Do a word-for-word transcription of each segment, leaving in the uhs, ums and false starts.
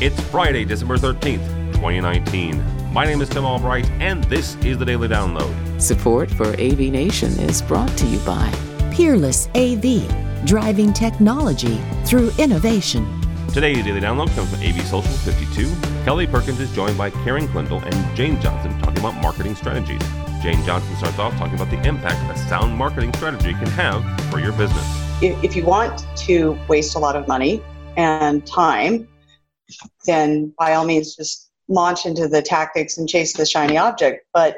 It's Friday, December thirteenth, twenty nineteen. My name is Tim Albright, and this is the Daily Download. Support for A V Nation is brought to you by Peerless A V, driving technology through innovation. Today's Daily Download comes from A V Social fifty-two. Kelly Perkins is joined by Karen Klindel and Jane Johnson talking about marketing strategies. Jane Johnson starts off talking about the impact a sound marketing strategy can have for your business. If you want to waste a lot of money and time, then by all means just launch into the tactics and chase the shiny object. But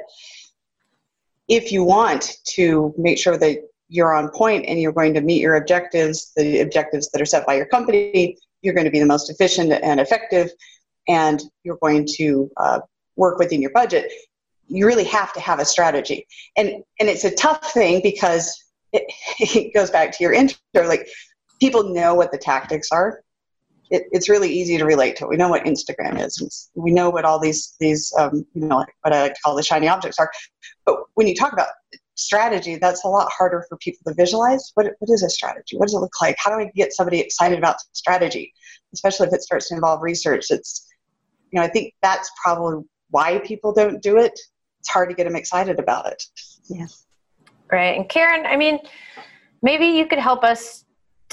if you want to make sure that you're on point and you're going to meet your objectives, the objectives that are set by your company, you're going to be the most efficient and effective, and you're going to uh, work within your budget, you really have to have a strategy. And and it's a tough thing because it, it goes back to your intro, like people know what the tactics are. It, it's really easy to relate to. We know what Instagram is. It's, we know what all these, these um, you know, what I call the shiny objects are. But when you talk about strategy, that's a lot harder for people to visualize. What, what is a strategy? What does it look like? How do I get somebody excited about strategy? Especially if it starts to involve research. It's, you know, I think that's probably why people don't do it. It's hard to get them excited about it. Yeah. Right. And Karen, I mean, maybe you could help us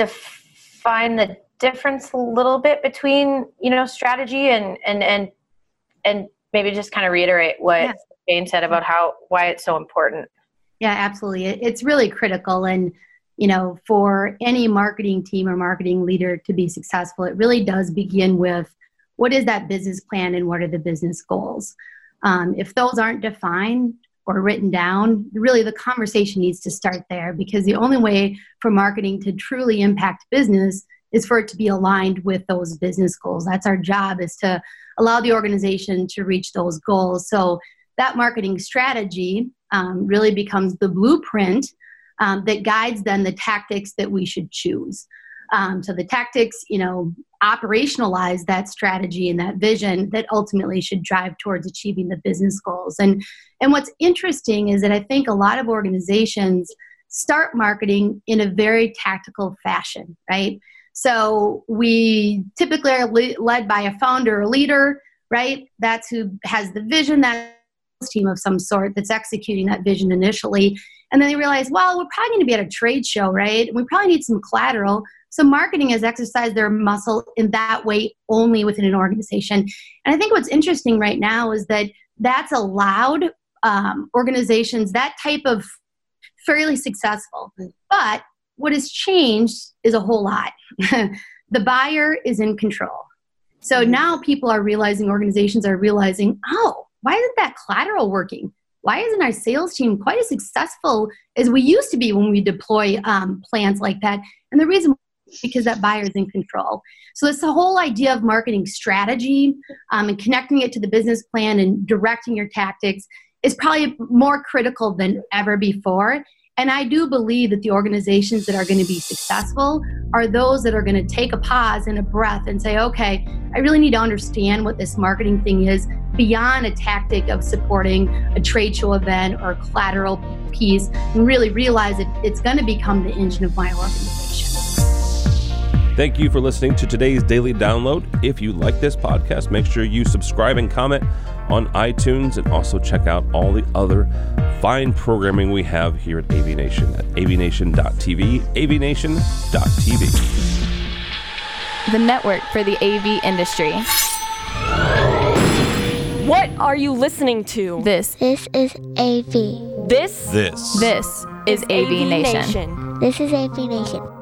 define the difference a little bit between, you know, strategy and, and, and, and maybe just kind of reiterate what yeah. Jane said about how, why it's so important. Yeah, absolutely. It's really critical. And, you know, for any marketing team or marketing leader to be successful, it really does begin with what is that business plan and what are the business goals? Um, if those aren't defined or written down, really the conversation needs to start there, because the only way for marketing to truly impact business is for it to be aligned with those business goals. That's our job, is to allow the organization to reach those goals. So that marketing strategy um, really becomes the blueprint um, that guides then the tactics that we should choose. Um, so the tactics, you know, operationalize that strategy and that vision that ultimately should drive towards achieving the business goals. And, and what's interesting is that I think a lot of organizations start marketing in a very tactical fashion, right? So we typically are le- led by a founder or leader, right? That's who has the vision, that team of some sort that's executing that vision initially. And then they realize, well, we're probably going to be at a trade show, right? We probably need some collateral. So marketing has exercised their muscle in that way only within an organization. And I think what's interesting right now is that that's allowed um, organizations, that type of fairly successful. But what has changed is a whole lot. The buyer is in control. So now people are realizing, organizations are realizing, oh, why isn't that collateral working? Why isn't our sales team quite as successful as we used to be when we deploy um, plans like that? And the reason is because that buyer is in control. So it's the whole idea of marketing strategy um, and connecting it to the business plan and directing your tactics is probably more critical than ever before. And I do believe that the organizations that are going to be successful are those that are going to take a pause and a breath and say, okay, I really need to understand what this marketing thing is beyond a tactic of supporting a trade show event or a collateral piece, and really realize that it's going to become the engine of my organization. Thank you for listening to today's Daily Download. If you like this podcast, make sure you subscribe and comment on iTunes, and also check out all the other fine programming we have here at A V Nation at A V nation dot T V, A V nation dot T V. The network for the A V industry. What are you listening to? This. This is A V. This. This. This is A V Nation. This is A V Nation.